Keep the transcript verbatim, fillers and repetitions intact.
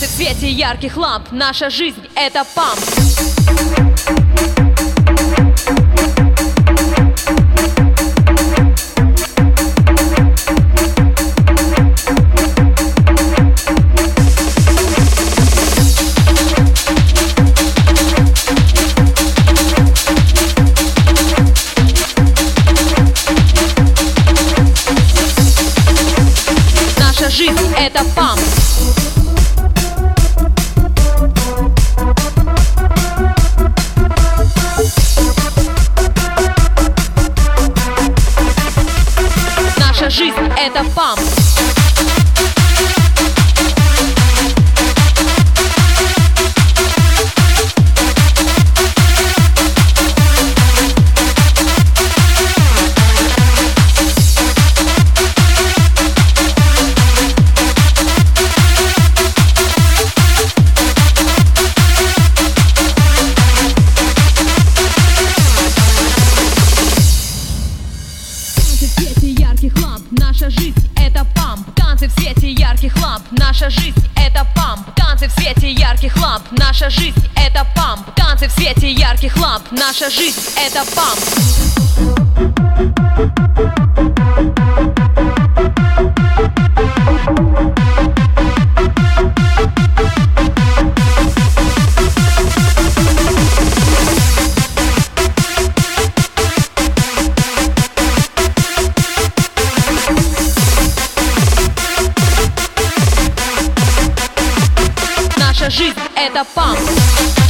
Танцы в свете ярких ламп. Наша жизнь — это памп. Наша жизнь — это памп. Наша жизнь — это памп. Наша жизнь — это памп. Танцы в свете ярких ламп. Наша жизнь — это памп. Танцы в свете ярких ламп. Наша жизнь — это памп. Танцы в свете ярких ламп. Наша жизнь — это памп. Наша жизнь — это памп.